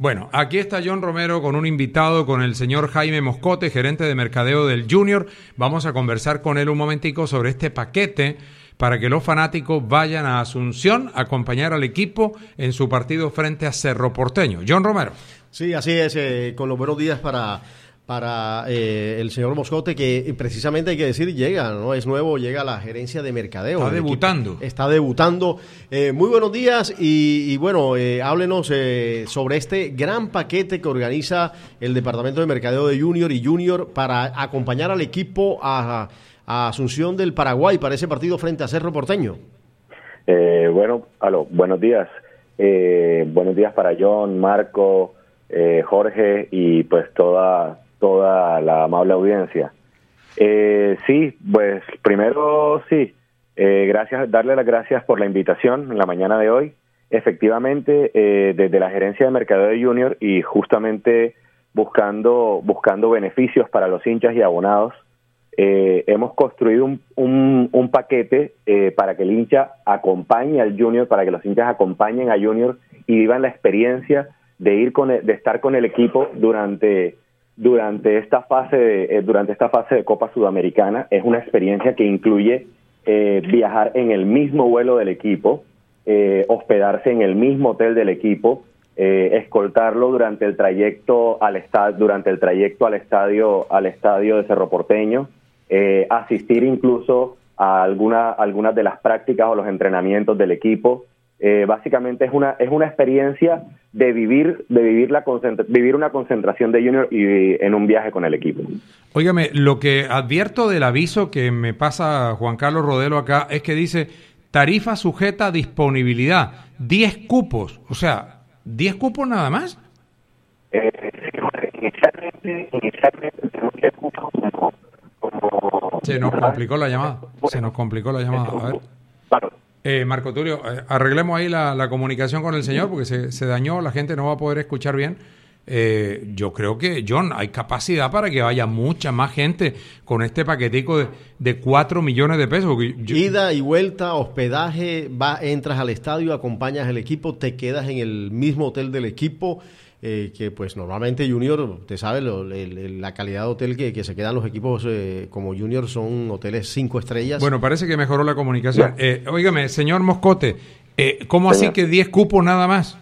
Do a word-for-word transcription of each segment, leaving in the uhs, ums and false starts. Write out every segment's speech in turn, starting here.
Bueno, aquí está John Romero con un invitado, con el señor Jaime Moscote, gerente de mercadeo del Junior. Vamos a conversar con él un momentico sobre este paquete para que los fanáticos vayan a Asunción a acompañar al equipo en su partido frente a Cerro Porteño. John Romero. Sí, así es, eh, con los buenos días para... para eh, el señor Moscote, que precisamente hay que decir, llega, ¿no? Es nuevo, llega a la gerencia de mercadeo. Está debutando. Equipo. Está debutando. Eh, muy buenos días y, y bueno, eh, háblenos eh, sobre este gran paquete que organiza el Departamento de Mercadeo de Junior y Junior para acompañar al equipo a, a Asunción del Paraguay para ese partido frente a Cerro Porteño. Eh, bueno, aló, buenos días. Eh, buenos días para John, Marco, eh, Jorge y pues toda... toda la amable audiencia. Eh, sí, pues primero sí, eh, gracias, darle las gracias por la invitación en la mañana de hoy. Efectivamente, eh, desde la gerencia de mercadeo de Junior y justamente buscando buscando beneficios para los hinchas y abonados, eh, hemos construido un, un, un paquete eh, para que el hincha acompañe al Junior, para que los hinchas acompañen a Junior y vivan la experiencia de ir con el, de estar con el equipo durante durante esta fase de, eh, durante esta fase de Copa Sudamericana. Es una experiencia que incluye eh, viajar en el mismo vuelo del equipo, eh, hospedarse en el mismo hotel del equipo, eh, escoltarlo durante el trayecto al estadio, durante el trayecto al estadio, al estadio de Cerro Porteño, eh, asistir incluso a alguna, algunas de las prácticas o los entrenamientos del equipo. Eh, básicamente es una es una experiencia de vivir de vivir la concentra- vivir una concentración de Junior y en un viaje con el equipo. Óigame, lo que advierto del aviso que me pasa Juan Carlos Rodelo acá es que dice tarifa sujeta a disponibilidad, diez cupos, o sea, diez cupos nada más. Eh, inicialmente, inicialmente tenemos diez cupos como, como... Se nos complicó la llamada, se nos complicó la llamada, a ver. Claro. Eh, Marco Tulio, eh, arreglemos ahí la, la comunicación con el señor porque se, se dañó, la gente no va a poder escuchar bien. Eh, yo creo que, John, hay capacidad para que vaya mucha más gente con este paquetico de, de cuatro millones de pesos. Yo, Ida y vuelta, hospedaje, va, entras al estadio, acompañas al equipo, te quedas en el mismo hotel del equipo. Eh, que pues normalmente Junior, te sabe, lo, el, el, la calidad de hotel que, que se quedan los equipos eh, como Junior son hoteles cinco estrellas. Bueno, parece que mejoró la comunicación. Eh, óigame, señor Moscote, eh, ¿cómo Señor. así que diez cupos nada más?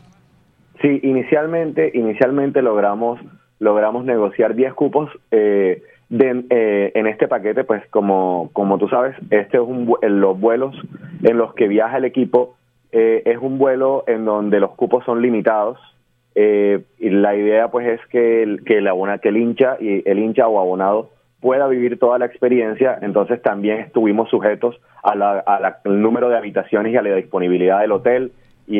Sí, inicialmente inicialmente logramos logramos negociar diez cupos eh, de, eh, en este paquete, pues como como tú sabes, este es un en los vuelos en los que viaja el equipo eh, es un vuelo en donde los cupos son limitados. Eh, y la idea pues es que el, que, el abona, que el hincha y el hincha o abonado pueda vivir toda la experiencia. Entonces también estuvimos sujetos a la, a la, al número de habitaciones y a la disponibilidad del hotel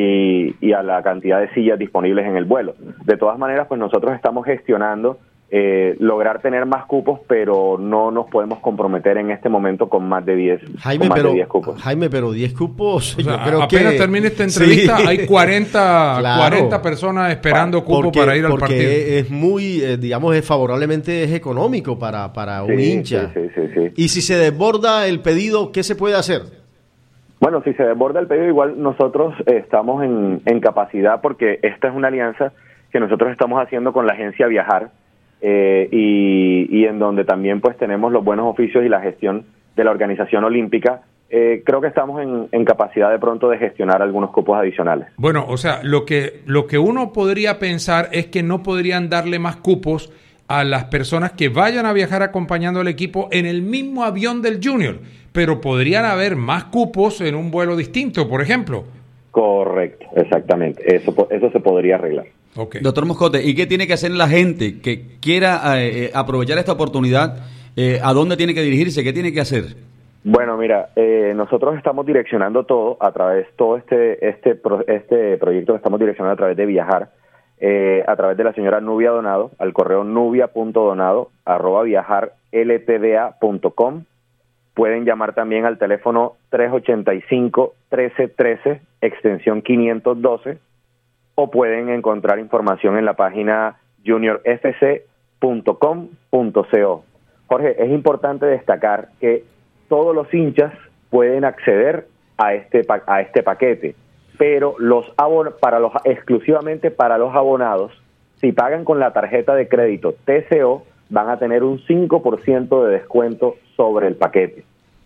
y, y a la cantidad de sillas disponibles en el vuelo. De todas maneras, pues nosotros estamos gestionando eh, lograr tener más cupos, pero no nos podemos comprometer en este momento con más de diez, Jaime, con más pero, de diez cupos. Jaime, pero diez cupos, O sea, yo creo apenas que... termine esta entrevista, sí. Hay cuarenta, Claro. cuarenta personas esperando cupo porque, para ir al porque partido. Porque es muy, eh, digamos, es favorablemente es económico para, para un Sí, hincha. sí, sí, sí, sí. Y si se desborda el pedido, ¿qué se puede hacer? Bueno, si se desborda el pedido, igual nosotros eh, estamos en, en capacidad, porque esta es una alianza que nosotros estamos haciendo con la agencia Viajar, eh, y, y en donde también pues tenemos los buenos oficios y la gestión de la organización olímpica. Eh, creo que estamos en, en capacidad de pronto de gestionar algunos cupos adicionales. Bueno, o sea, lo que, lo que uno podría pensar es que no podrían darle más cupos a las personas que vayan a viajar acompañando al equipo en el mismo avión del Junior, pero podrían haber más cupos en un vuelo distinto, por ejemplo. Correcto, exactamente. Eso, eso se podría arreglar. Okay. Doctor Moscote, ¿y qué tiene que hacer la gente que quiera eh, aprovechar esta oportunidad? Eh, ¿A dónde tiene que dirigirse? ¿Qué tiene que hacer? Bueno, mira, eh, nosotros estamos direccionando todo a través, todo este este pro, este proyecto que estamos direccionando a través de Viajar, eh, a través de la señora Nubia Donado, al correo nubia punto donado arroba viajar l t d a punto com. Pueden llamar también al teléfono tres ochenta y cinco, trece trece, extensión quinientos doce, o pueden encontrar información en la página junior f c punto com punto co. Jorge, es importante destacar que todos los hinchas pueden acceder a este a este paquete, pero los abon- para los exclusivamente para los abonados Si pagan con la tarjeta de crédito T C O, van a tener un cinco por ciento de descuento sobre el paquete.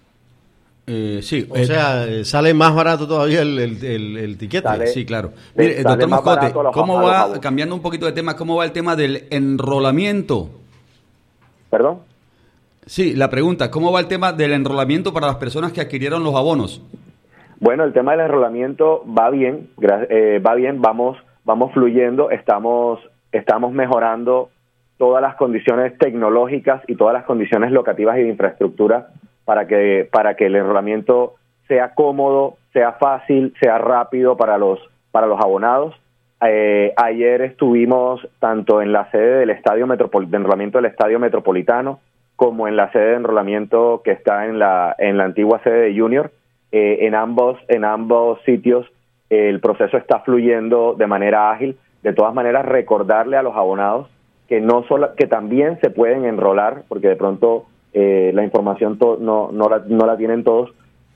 Eh, sí, O eh, sea, eh, sale más barato todavía el, el, el, el tiquete. Sale- sí, claro. le Mire, sale doctor más Moscote, barato a los- ¿cómo a los va, abonos. cambiando un poquito de tema, cómo va el tema del enrolamiento? ¿Perdón? Sí, la pregunta, ¿cómo va el tema del enrolamiento para las personas que adquirieron los abonos? Bueno, el tema del enrolamiento va bien, gra- eh, va bien, vamos, vamos fluyendo, estamos, estamos mejorando todas las condiciones tecnológicas y todas las condiciones locativas y de infraestructura para que, para que el enrolamiento sea cómodo, sea fácil, sea rápido para los, para los abonados. Eh, ayer estuvimos tanto en la sede del estadio Metropol- de enrolamiento del Estadio Metropolitano como en la sede de enrolamiento que está en la, en la antigua sede de Junior. Eh, en ambos, en ambos sitios eh, el proceso está fluyendo de manera ágil. De todas maneras, recordarle a los abonados que no solo, que también se pueden enrolar, porque de pronto eh, la información to- no, no, la, no la tienen todos,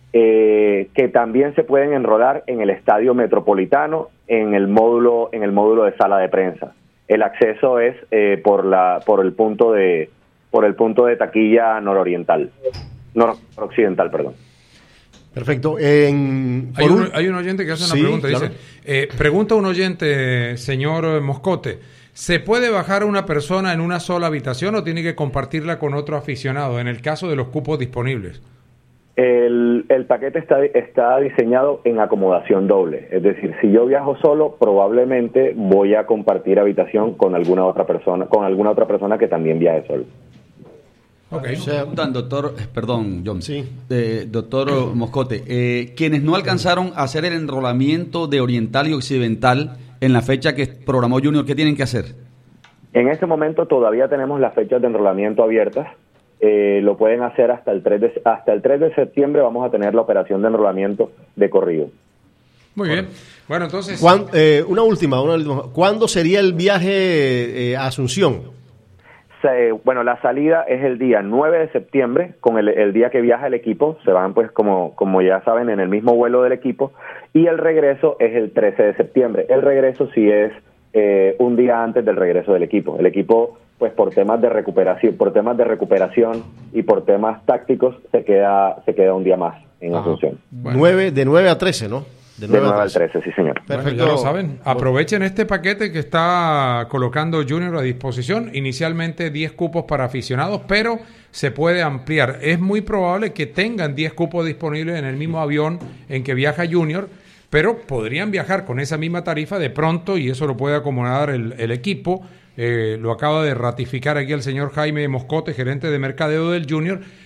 eh, que también se pueden enrolar en el Estadio Metropolitano, en el módulo, en el módulo de sala de prensa. El acceso es eh, por la, por el punto de, por el punto de taquilla nororiental, noroccidental, perdón. Perfecto. En, Hay por un, un- hay un oyente que hace una Sí, pregunta. claro. Dice, eh, pregunta un oyente, señor Moscote, ¿se puede bajar una persona en una sola habitación o tiene que compartirla con otro aficionado en el caso de los cupos disponibles? El, el paquete está, está diseñado en acomodación doble, es decir, si yo viajo solo, probablemente voy a compartir habitación con alguna otra persona, con alguna otra persona que también viaje solo. Ok. O sea, Preguntan, doctor, eh, perdón, John. Sí. Eh, doctor Moscote, eh, quienes no alcanzaron a hacer el enrolamiento de Oriental y Occidental en la fecha que programó Junior, ¿qué tienen que hacer? En este momento todavía tenemos las fechas de enrolamiento abiertas. Eh, lo pueden hacer hasta el tres de, hasta el tres de septiembre. Vamos a tener la operación de enrolamiento de corrido. Muy bien. Bueno, entonces... ¿cuán- eh, una última, una última. ¿Cuándo sería el viaje eh, a Asunción? Se- bueno, la salida es el día nueve de septiembre, con el, el día que viaja el equipo. Se van, pues, como, como ya saben, en el mismo vuelo del equipo. Y el regreso es el trece de septiembre. El regreso sí es eh, un día antes del regreso del equipo. El equipo, pues, por temas de recuperación, por temas de recuperación y por temas tácticos, se queda, se queda un día más en Ajá. Asunción. Bueno. Nueve- de nueve a trece, ¿no? De nueve al trece, sí, señor. Bueno, Perfecto. ya lo saben. Aprovechen este paquete que está colocando Junior a disposición. Inicialmente diez cupos para aficionados, pero se puede ampliar. Es muy probable que tengan diez cupos disponibles en el mismo avión en que viaja Junior, pero podrían viajar con esa misma tarifa de pronto y eso lo puede acomodar el, el equipo. Eh, lo acaba de ratificar aquí el señor Jaime Moscote, gerente de mercadeo del Junior,